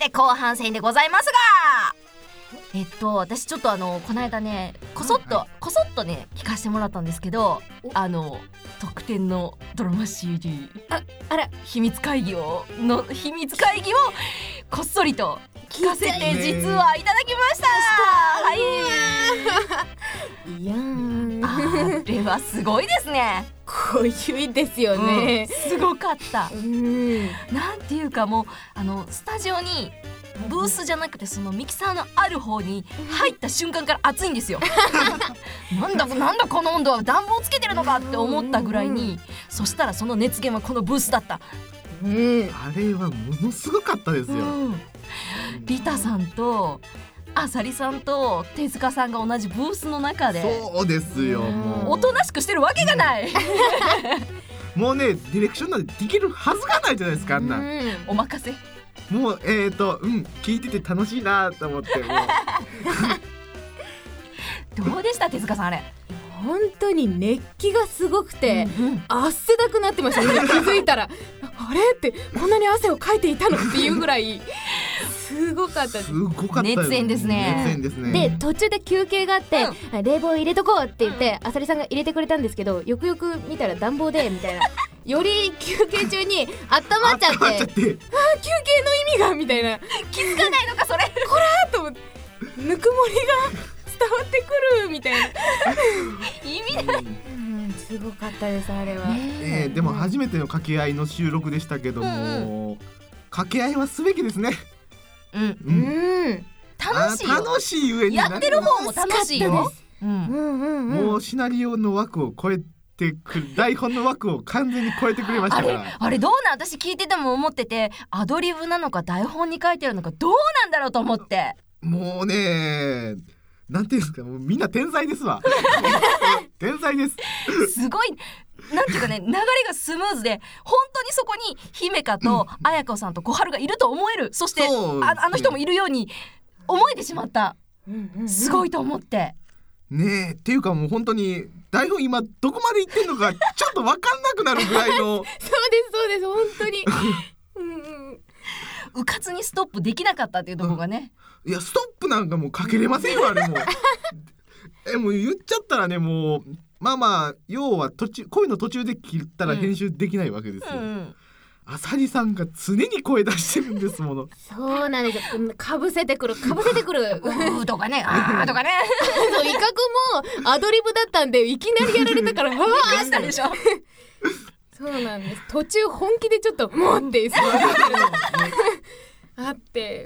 て後半戦でございますが、私ちょっとこの間ねこそっとね聞かせてもらったんですけど、特典のドラマ CD あら秘密会議をこっそりと聞かせて実はいただきました。 いやーあれはすごいですね。 濃ゆいですよね、 すごかった。 なんていうかもうスタジオにブースじゃなくてそのミキサーのある方に入った瞬間から暑いんですよなんだこの温度は暖房つけてるのかって思ったぐらいに、そしたらその熱源はこのブースだった。 あれはものすごかったですよ、 リタさんとあさりさんと手塚さんが同じブースの中で、 そうですよ、もうおとなしくしてるわけがないもうねディレクションなんてできるはずがないじゃないですか、あんな、 お任せ。 もう聞いてて楽しいなと思ってもうどうでした手塚さんあれ。 本当に熱気がすごくて、汗だくなってましたね。気づいたらあれってこんなに汗をかいていたのっていうぐらいすごかったです。 すごかったよ。 熱演ですね。 熱演ですね。 で途中で休憩があって、冷房入れとこうって言ってあさりさんが入れてくれたんですけど、よくよく見たら暖房でみたいなより休憩中に温まっちゃって休憩の意味がみたいな、 気づかないのかそれこらーと思ってぬくもりが伝わってくるみたいな意味ない、 すごかったですあれは、 でも初めての掛け合いの収録でしたけども、掛け合いはすべきですね。 楽しいよ。 楽しい上にやってる方も楽しいよ。 もうシナリオの枠を超えてくる、台本の枠を完全に超えてくれましたから。 あれどうなん、私聞いてても思ってて、アドリブなのか台本に書いてあるのかどうなんだろうと思って。 もうね、なんていうんですか、もうみんな天才ですわ天才です。 すごいなんていうかね、流れがスムーズで、本当にそこに姫香と綾子さんと小春がいると思える。そしてあの人もいるように思えてしまった。すごいと思ってねえ、っていうかもう本当に台本今どこまでいってんのかちょっと分かんなくなるぐらいのそうです本当にうかつにストップできなかったっていうところがね、 いやストップなんかもうかけれませんよあれももう言っちゃったらね、もうまあ要は声の途中で切ったら編集できないわけですよ、あさりさんが常に声出してるんですもの。 そうなんですよ、かぶせてくるとかね、あーとかねそう、威嚇もアドリブだったんでいきなりやられたからわーしたでしょそうなんです、途中本気でちょっともうってあって、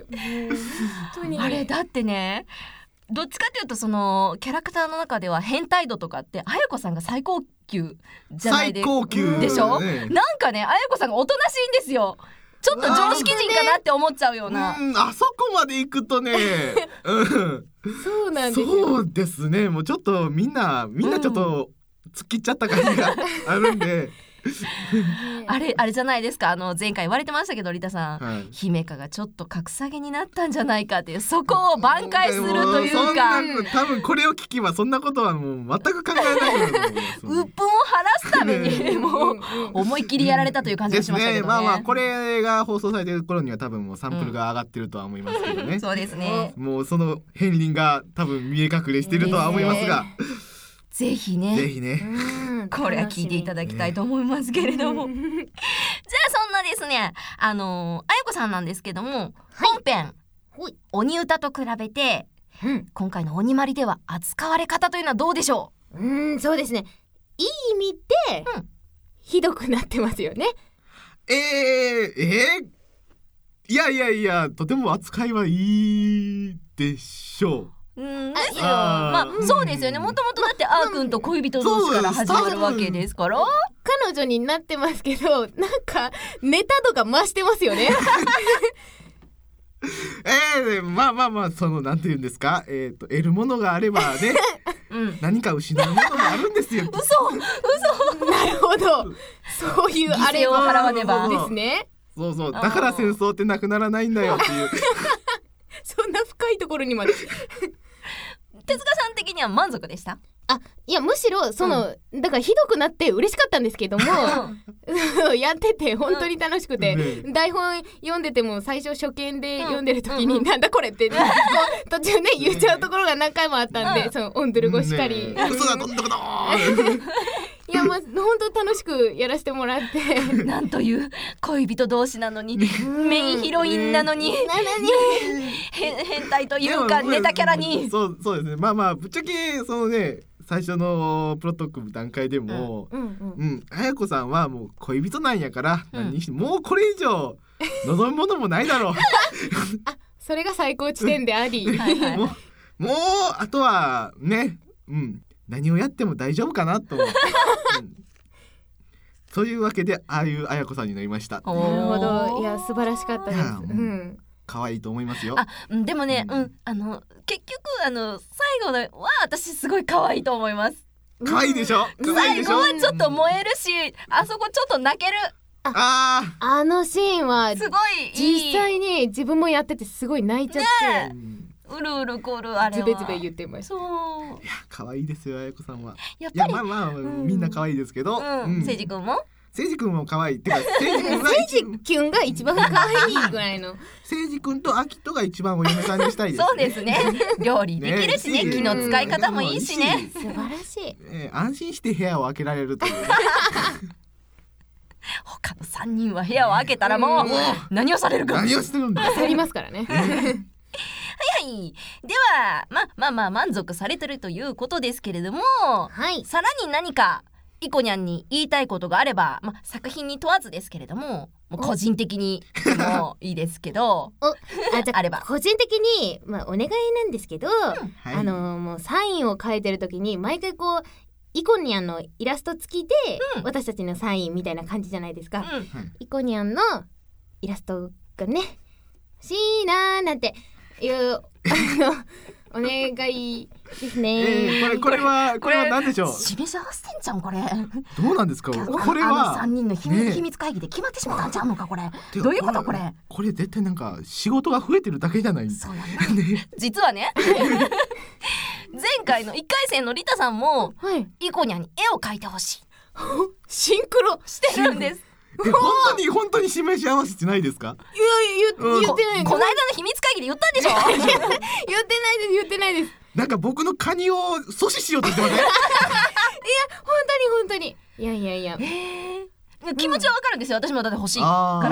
もう本当にあれだってね、どっちかというとそのキャラクターの中では変態度とかって綾子さんが最高級じゃないで最高級でしょ、なんかね綾子さんがおとなしいんですよ。ちょっと常識人かなって思っちゃうような、 あそこまで行くとねそうなんですよ。 そうですね、もうちょっとみんなちょっと突っ切っちゃった感じがあるんであれじゃないですか、前回言われてましたけどリタさん、姫香がちょっと格下げになったんじゃないかっていう、そこを挽回するというか、 多分これを聞けばそんなことはもう全く考えないと思います。 鬱憤を晴らすためにもう思いっきりやられたという感じがしましたけどね。 まあこれが放送されてる頃には多分もうサンプルが上がってるとは思いますけどね、 そうですね、 もうその片鱗が多分見え隠れしてるとは思いますが、 ぜひねこれは聞いていただきたいと思いますけれどもじゃあそんなですねあやこさんなんですけども、本編鬼歌と比べて、今回の鬼まりでは扱われ方というのはどうでしょう。 そうですね、いい意味で、ひどくなってますよね。 いやとても扱いはいいでしょう。 ですよ。まあそうですよね。もともとだってあーくんと恋人同士から始まるわけですから。 彼女になってますけど、なんかネタ度が増してますよねまあそのなんていうんですか、得るものがあればね何か失うものがあるんですよ。 嘘なるほど、そういうあれを払わねばですね。 そうだから戦争ってなくならないんだよっていうそんな深いところにまで手塚さん的には満足でした？ いやむしろその、だからひどくなって嬉しかったんですけどもやってて本当に楽しくて、台本読んでても最初初見で読んでる時に、なんだこれって、途中ね言っちゃうところが何回もあったんで、そのオンドル語しかり、 嘘だどんどこどいや本当楽しくやらせてもらってなんという恋人同士なのにメインヒロインなのに変態というかネタキャラにそうですね。まあぶっちゃけそのね最初のプロト組む段階でも綾子さんはもう恋人なんやから、何にしてもうこれ以上望むものもないだろうそれが最高地点でありもうあとはね何をやっても大丈夫かなと、そういうわけでああいう綾子さんになりました。 なるほど。いや素晴らしかったです。 可愛いと思いますよ。 でもね、結局最後のは私すごい可愛いと思います。 可愛いでしょ。 最後はちょっと燃えるし、あそこちょっと泣ける。 あのシーンはすごい実際に自分もやっててすごい泣いちゃって。 うるうるこるあれはズベズベ言ってました。 そう。 いや可愛いですよ綾子さんは。 やっぱりまあみんな可愛いですけど。 せいじくんも？ せいじくんも可愛い。てかせいじくんが一番可愛いぐらいの。 せいじくんとあきとが一番お嫁さんにしたいです。 そうですね。料理できるしね、気の使い方もいいしね。 素晴らしい。 安心して部屋を開けられるという。 他の3人は部屋を開けたらもう何をされるか。 何をしてるんだ。 焦りますからね。 はい、ではまあ満足されてるということですけれども、さらに何かイコニャンに言いたいことがあれば、作品に問わずですけれども、もう個人的にもいいですけどじゃあれば個人的に、お願いなんですけど、もうサインを書いてる時に毎回こうイコニャンのイラスト付きで、私たちのサインみたいな感じじゃないですか、イコニャンのイラストがね欲しいなーなんていうお願いですね。 これは何でしょう。 示し合わせてんじゃんこれ。 どうなんですか。これは 3人の秘密会議で決まってしまったんちゃうのかこれ。どういうことこれ。 これ絶対なんか仕事が増えてるだけじゃない。 そうやね。実はね前回の1回戦のリタさんも、イコニャンに絵を描いてほしいシンクロしてるんです。 本当に示し合わせてないですか。 いや言ってない。 この間の秘密会議で言ったんでしょ。 言ってないです。 なんか僕のカニを阻止しようとしてません。いや本当にいや気持ちはわかるんですよ。私もだって欲しいから。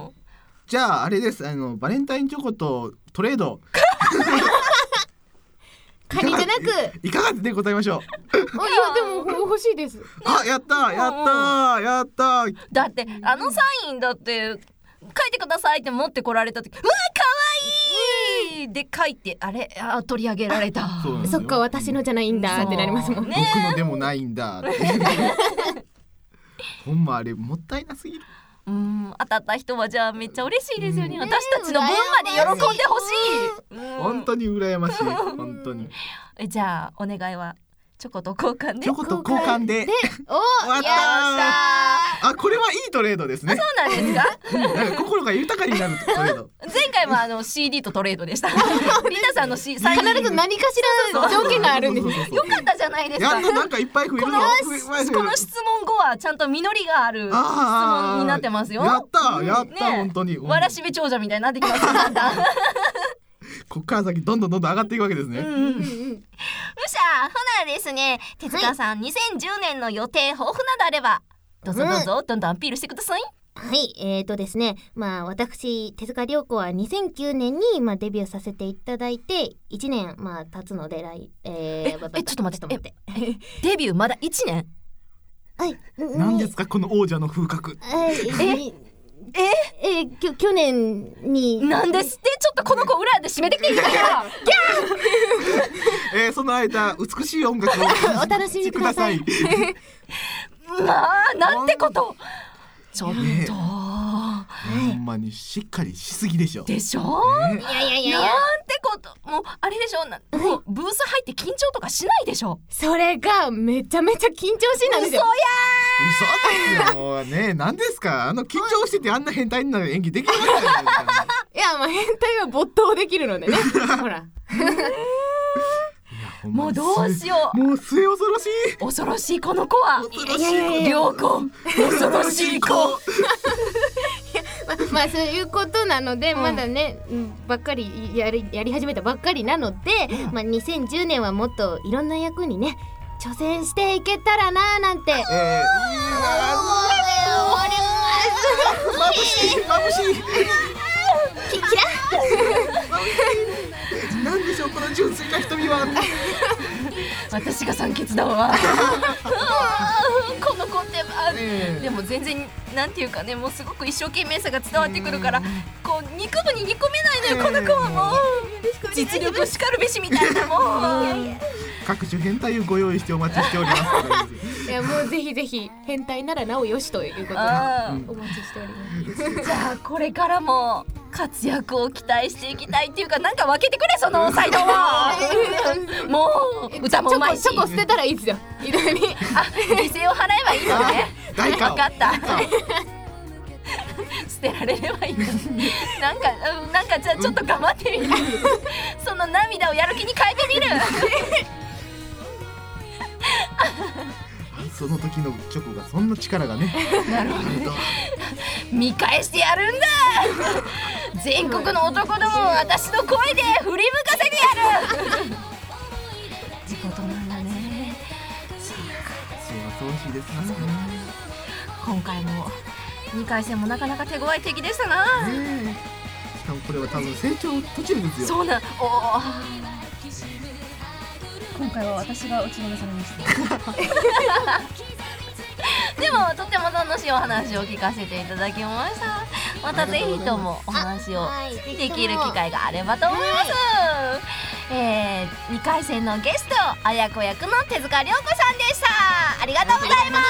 じゃああれです。バレンタインチョコとトレードカニじゃなくいかがでございましょう。 いやでも欲しいです。 やっただってサインだって書いてくださいって持ってこられた時、うわ可愛いで書いて取り上げられた。 そっか私のじゃないんだってなりますもんね。 僕のでもないんだほんまあれもったいなすぎる。 当たった人はじゃあめっちゃ嬉しいですよね。私たちの分まで喜んでほしい。 本当に羨ましい。本当に。 じゃあお願いはチョコと交換で。 チョコと交換で。 おやったこれはいいトレードですね。 そうなんですか。 心が豊かになるトレード。 前回はCD とトレードでした。リタさんの必ず何かしら条件があるんです。 よかったじゃないですか。 なんかいっぱい増えるの。 この質問後はちゃんと実りがある質問になってますよ。 やった本当に。 わらしべ長者みたいになってきますよ。 こっから先どんどん上がっていくわけですね。 ほなですね、手塚さん、2010年の予定抱負などあればどうぞどんどんアピールしてください。 ですね、私手塚涼子は2009年にデビューさせていただいて1年経つのでちょっと待ってデビューまだ1年。 何ですかこの王者の風格。 去年になんですって。ちょっとこの子裏で締めてきていいですか。 その間美しい音楽をお楽しみください。 なんてこと。ちょっとほんまにしっかりしすぎでしょ。 いやなんてこと。もうあれでしょ。もうブース入って緊張とかしないでしょ。 それがめちゃめちゃ緊張しいなんですよ。 嘘ですよ。もうね、何ですか。緊張しててあんな変態になる演技できないじゃないですか。 いや変態は没頭できるのでね。ほら。 もうどうしよう。 もう末恐ろしい。 恐ろしいこの子は。良子、恐ろしい子。 まあそういうことなので、まだね、ばっかりやり始めたばっかりなので、まあ2010年はもっといろんな役にね挑戦していけたらななんて。 眩しい眩しい。 キラなんでしょうこの純粋な瞳は。 私が酸欠だわ。この子ってでも全然なんていうかね、もうすごく一生懸命さが伝わってくるから、こう憎むに憎めないのよ、この子はもう実力しかるべしみたいなもう。 各種変態をご用意してお待ちしております。 いやもうぜひぜひ変態ならなおよしということでお待ちしております。 じゃあこれからも活躍を期待していきたいっていうか、なんか分けてくれその才能は。もう歌もうまいし、 チョコ捨てたらいいですよ。いろいろに犠牲を払えばいいのね。分かった。捨てられればいいの。なんかじゃあちょっと頑張ってみる。その涙をやる気に変えてみる。 その時のチョコがそんな力がね。 なるほど。見返してやるんだ。全国の男どもを私の声で振り向かせてやる。ってことなんだね。 そう恐ろしいですな。 今回も2回戦もなかなか手強い敵でしたな。 しかもこれは多分成長途中ですよ。 そうなん。今回は私が打ちのめされました。でもとっても楽しいお話を聞かせていただきました。またぜひともお話をできる機会があればと思います。2回戦のゲスト、綾子役の手塚涼子さんでした。ありがとうございます。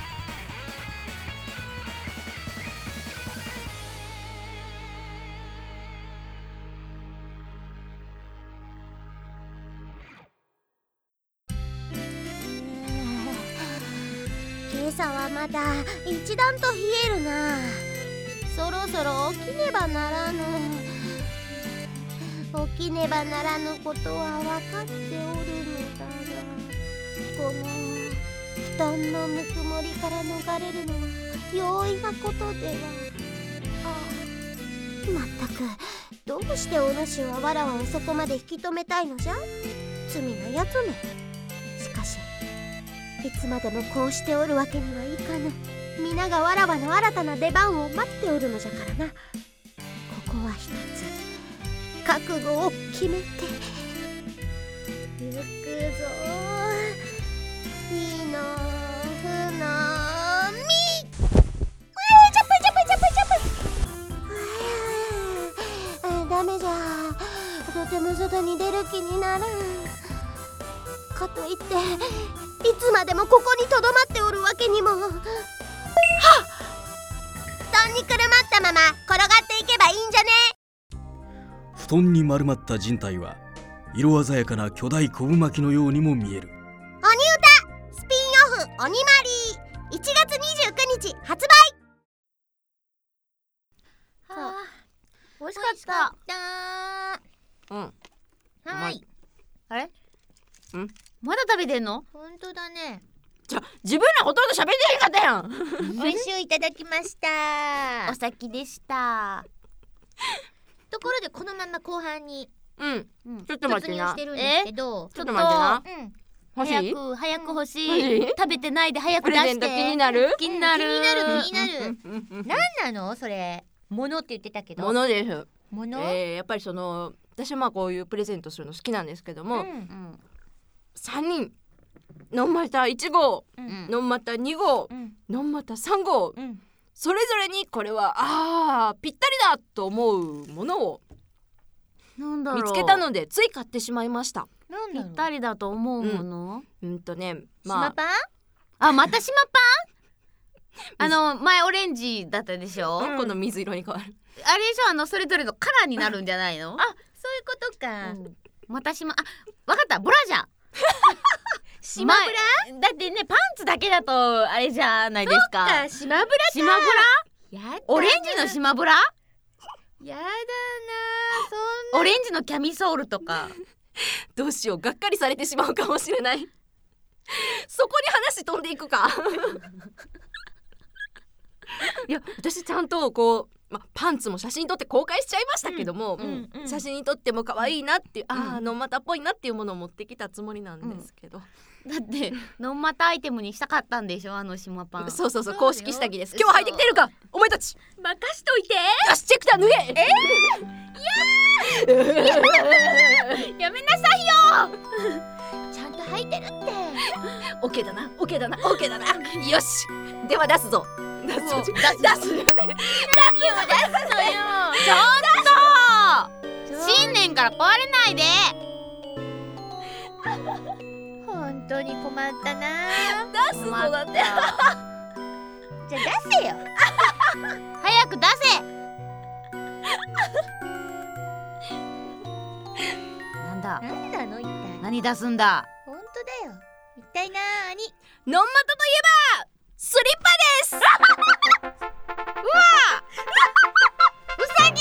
今朝はまだ一段と冷えるな。そろそろ起きねばならぬ。起きねばならぬことは分かっておるのだが、この布団のぬくもりから逃れるのは容易なことでは。まったくどうしてお主はわらわをそこまで引き止めたいのじゃ、罪なやつめ。しかしいつまでもこうしておるわけにはいかぬ。皆がわらわの新たな出番を待っておるのじゃからな。ここは一つ覚悟を決めて行くぞ。いのふのみ。ジャンプジャンプジャンプジャンプ。ダメじゃ。とても外に出る気にならん。かといっていつまでもここにとどまっておるわけにも。はっ！布団にくるまったまま転がっていけばいいんじゃね。 布団に丸まった人体は色鮮やかな巨大昆布巻きのようにも見える。 鬼歌スピンオフ鬼マリー1月29日発売。はあ、美味しかった。 はい。あれ？ ん？ まだ食べてんの？ 本当だね。 自分らほとんど喋ってへんかったやん。 美味しいいただきました。 お先でした。 ところでこのまま後半にちょっと待ってな。 突入してるんですけど、 ちょっと待ってな。欲しい？ 早く欲しい。食べてないで早く出して。 プレゼント気になる？ 気になる。 何なのそれ？物って言ってたけど。 物です。 物？ やっぱり私はこういうプレゼントするの好きなんですけども、3人ノンマタ1号、ノンマタ2号、ノンマタ3号、それぞれにこれはぴったりだと思うものを見つけたのでつい買ってしまいました。 ぴったりだと思うもの？ 島パン？また島パン？前オレンジだったでしょ？ この水色に変わる。 あれでしょ、それぞれのカラーになるんじゃないの？ そういうことか。 またわかった、ブラジャー。 島ブラ？ だってね、パンツだけだとあれじゃないですか。 そうか、島ブラか。 島ブラ？ やだな。 オレンジの島ブラ？ やだな、 オレンジのキャミソールとか。 どうしよう、がっかりされてしまうかもしれない。そこに話飛んでいくか。いや私ちゃんとこう、パンツも写真撮って公開しちゃいましたけども、写真に撮っても可愛いなっていう、ノンマタっぽいなっていうものを持ってきたつもりなんですけど、 だってノンマタアイテムにしたかったんでしょ、あの島パン。 そう公式下着です。今日履いてきてるかお前たち。 任しといて。 よしチェックだ、脱げ。 やめなさいよ。 ちゃんと履いてるって。 オッケーだな、オッケーだな、オッケーだな。よしでは出すぞ。出すよね。出すのよ。 ちょっと新年から壊れないで。 本当に困ったな。 出すぞだって。 じゃあ出せよ。 早く出せ。なんだ。 何なの一体。 何出すんだ。 本当だよ。一体なーに。 ノンマタといえばスリッパです。 うわうさぎ。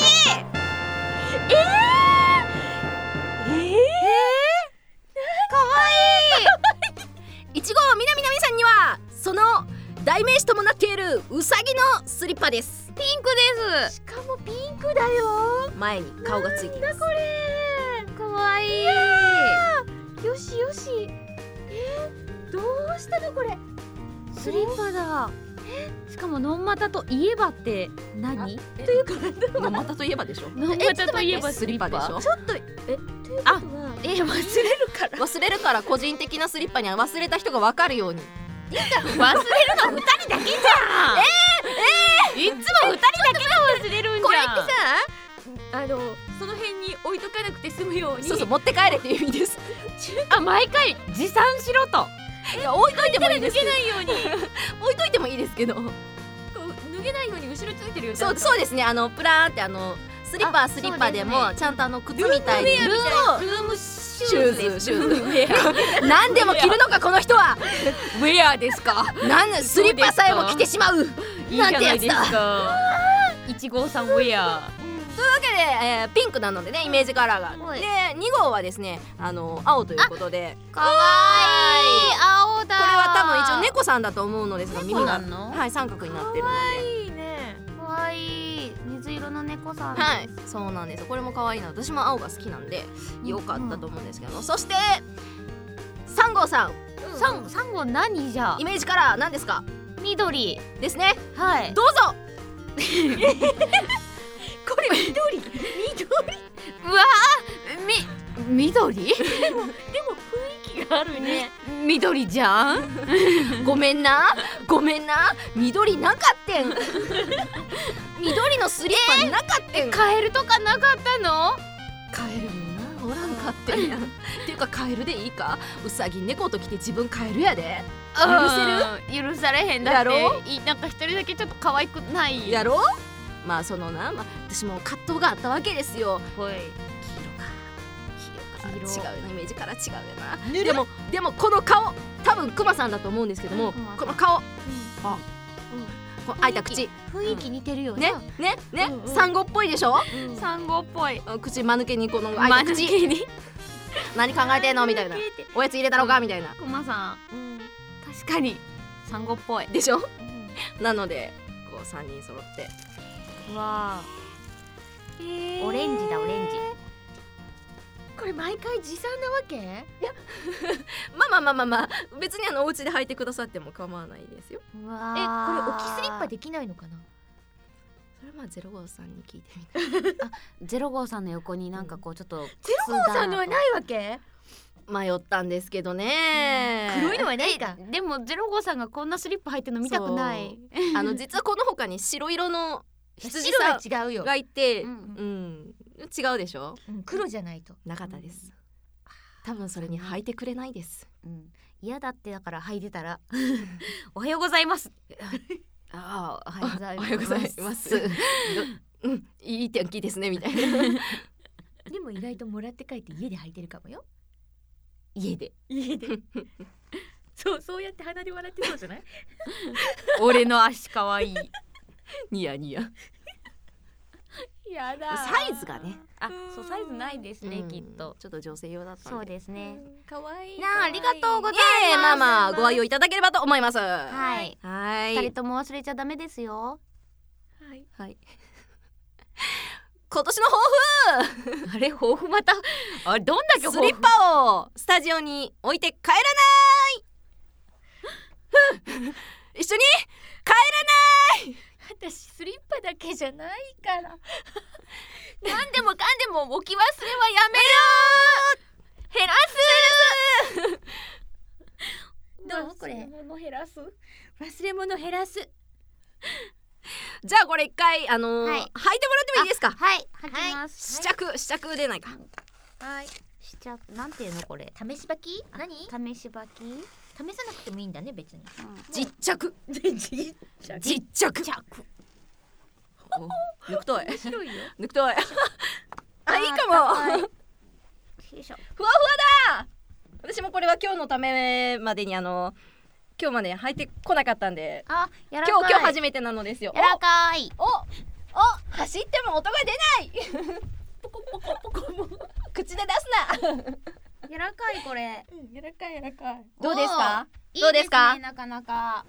かわいい。 1号みなみなみさんにはその代名詞ともなっているうさぎのスリッパです。 ピンクです。 しかもピンクだよ。 前に顔がついています。 これかわいい。 よしよし。どうしたのこれ。 スリッパだ。しかもノンマタといえばって何？ というかノンマタといえばでしょ。 ノンマタといえばスリッパでしょ。 ちょっとということは忘れるから個人的なスリッパには忘れた人が分かるように。 忘れるの2人だけじゃん。いつも2人だけが忘れるんじゃん。 これってさ、その辺に置いとかなくて済むように。 そう持って帰れっていう意味です。 毎回持参しろと。 いや置いといてもいいです。 脱げないように置いといてもいいですけど。 脱げないように後ろついてるよ。 そうですね。プラーってスリッパでもちゃんと靴みたいにルームシューズ何でも着るのかこの人は。 ウェアですか。 スリッパさえも着てしまうなんてやつだ。 1号さんウェア。 というわけで、ピンクなのでね、イメージカラーが。で2号はですね青ということで。 かわいい青だ。 これは多分一応猫さんだと思うのですが、耳が三角になってるので。 いいね。 かわいい水色の猫さんです。 はい、そうなんです。これも可愛いな。私も青が好きなんで良かったと思うんですけど、そして3号さん。 3号何じゃ。 イメージカラー何ですか。 緑ですね。 はい。 どうぞ。 これ緑。 うわー緑。でも雰囲気があるね。 緑じゃん。 ごめんな緑なかってん。緑のスリッパなかってん。 カエルとかなかったの。 カエルもなおらんかってんやん。っていうかカエルでいいか。うさぎ猫と来て自分カエルやで。 許されへんだって。 やろ。 なんか一人だけちょっと可愛くないやろ。私も葛藤があったわけですよ。黄色か違うよな。イメージから違うよな。でもこの顔多分クマさんだと思うんですけども、この顔開いた口雰囲気似てるよね。 サンゴっぽいでしょ。 サンゴっぽい。 口間抜けにこの開いた口何考えてんのみたいな。おやつ入れたろかみたいな。 クマさん確かにサンゴっぽいでしょ。なのでこう3人揃って。 わー、オレンジだオレンジ。 これ毎回持参なわけ？いやまあ別にお家で履いてくださっても構わないですよ。 これ置きスリッパできないのかな。 それはゼロ号さんに聞いてみたい。 ゼロ号さんの横になんかこうちょっとゼロ号さんのはないわけ？ 迷ったんですけどね。 黒いのはないか。 でもゼロ号さんがこんなスリッパ履いてるの見たくない。 実はこの他に白色の羊さん違うよがいて、違うでしょ。 黒じゃないとなかったです。多分それに履いてくれないです。 嫌だってだから履いてたらおはようございます。 おはようございます。いい天気ですねみたいな。 でも意外ともらって帰って家で履いてるかもよ。 家でそうやって鼻で笑ってそうじゃない？ 俺の足かわいい。 ニヤニヤ。 いやだ。 サイズがね、 そうサイズないですね、きっと。 ちょっと女性用だったんで。 そうですね。 可愛い。 ありがとうございます。 まあまあご愛用いただければと思います。 はい。 はい。 二人とも忘れちゃダメですよ。 はい。今年の抱負。 あれ抱負また。あれどんだけスリッパをスタジオに置いて帰らない。一緒に帰らない。 私スリッパだけじゃないから。何でもかんでも置き忘れはやめる。減らす。どうこれ。忘れ物減らす。忘れ物減らす。 じゃあこれ一回履いてもらってもいいですか。 はい、履きます。 試着出ないか。 はい。 試着なんていうのこれ。 試し履き？何？ 試し履き？ 試さなくてもいいんだね別に。 実着。実着。抜くとい。 面白いよ。 抜くとい。あ、いいかも。 よいしょ。 ふわふわだ。私もこれは今日のためまでに今日まで履いてこなかったんで、 やらかい。 今日初めてなのですよ。 やらかい。 走っても音が出ない。ポコポコポコ。口で出すな。 やらかいこれ。やらかいやらかい。 どうですか？ どうですか？なかなか。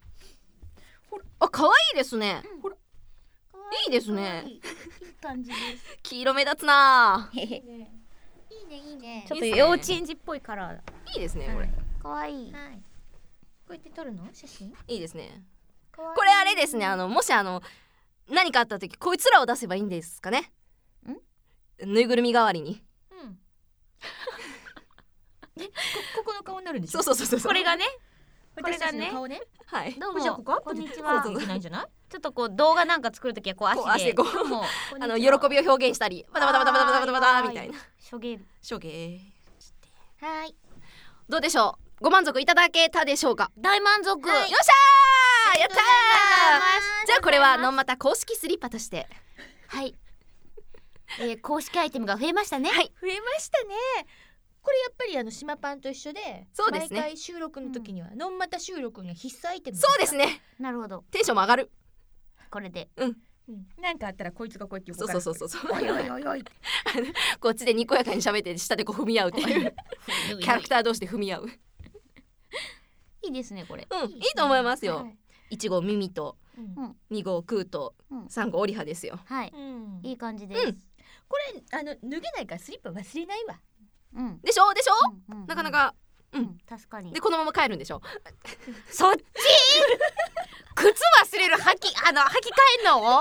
可愛いですね。ほら。いいですね。 いい感じです。 黄色目立つな。 いいねいいね。 ちょっと幼稚園児っぽいカラーだ。 いいですねこれ。 可愛い。 こうやって撮るの？写真？ いいですね。これあれですね、もし何かあった時こいつらを出せばいいんですかね。ぬいぐるみ代わりに。 ここの顔になるんでしょ。 そうこれがね。 これがね。 顔ね。 はい。 どうも。 じゃあここ？ こんにちは。 いけないんじゃない？ ちょっとこう動画なんか作るときはこう足で。 喜びを表現したり、バタバタバタバタバタバタバタみたいな。 しょげ。 はい。 どうでしょう。ご満足いただけたでしょうか。 大満足。 よっしゃー。やったー。じゃあこれはのんまた公式スリッパとして。 はい。公式アイテムが増えましたね。 はい。増えましたね。これやっぱり島パンと一緒で、 そうですね。 毎回収録の時にはのんまた収録には必須アイテム。 そうですね。 なるほど。 テンションも上がる。 これで。 なんかあったらこいつがこうやって横から。そう。 おいおいおいおい。 こっちでにこやかに喋って下でこう踏み合うっていうキャラクター同士で踏み合う。 いいですねこれ。 いいと思いますよ。1号ミミと2号クーと3号オリハですよ。 はい。いい感じです。 これ脱げないからスリッパ忘れないわ。 でしょなかなか。 確かに。 でこのまま帰るんでしょ。 そっち？靴忘れる履き替えんの？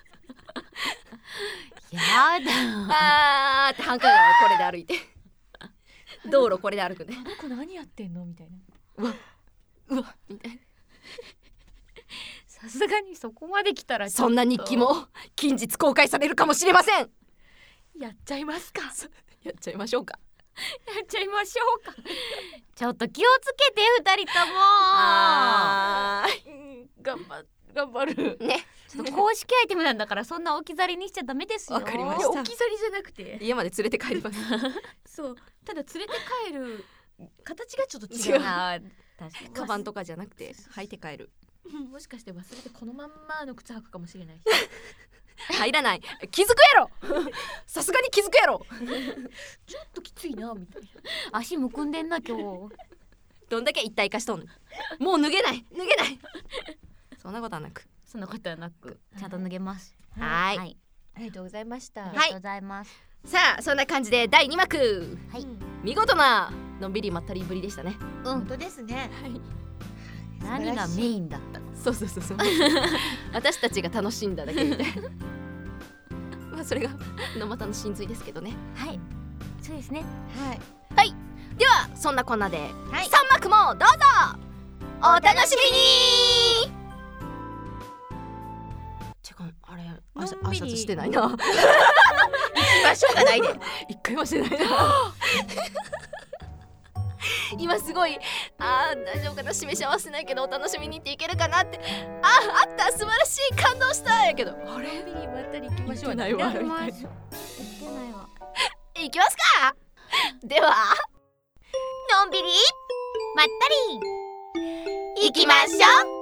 やだ。 って繁華街をこれで歩いて道路これで歩くんで、 これ何やってんのみたいな。 うわみたいな。 さすがにそこまで来たらそんな日記も近日公開されるかもしれません。 やっちゃいますか。 やっちゃいましょうか。 やっちゃいましょうか。 ちょっと気をつけて2人とも。 頑張るね。 ちょっと公式アイテムなんだからそんな置き去りにしちゃダメですよ。 わかりました。 置き去りじゃなくて家まで連れて帰ります。 そう。ただ連れて帰る形がちょっと違う。 確かに。 カバンとかじゃなくて履いて帰る。 もしかして忘れてこのまんまの靴履くかもしれない。 入らない。気づくやろ。さすがに気づくやろ。 ちょっときついなみたいな。 足むくんでんな今日。 どんだけ一体化しとんの。もう脱げない。そんなことはなく。 ちゃんと脱げます。 はい。 ありがとうございました。 ありがとうございます。 さあそんな感じで第2幕。 はい。 見事なのんびりまったりぶりでしたね。 本当ですね。 はい。 何がメインだったの？ そう私たちが楽しんだだけみたいな。まあそれがのまたの真髄ですけどね。 はい。そうですね。 はい。ではそんなこんなで3幕もどうぞお楽しみに。てかあれ挨拶してないな。行きましょうがないで。 一回もしてないな。今すごい大丈夫かな、示し合わせないけどお楽しみにっていけるかなって、あった素晴らしい感動したんやけど、あれまったり行きましょう。 ないわ。 行けないわ。 行きますか。ではのんびりまったり行きましょう。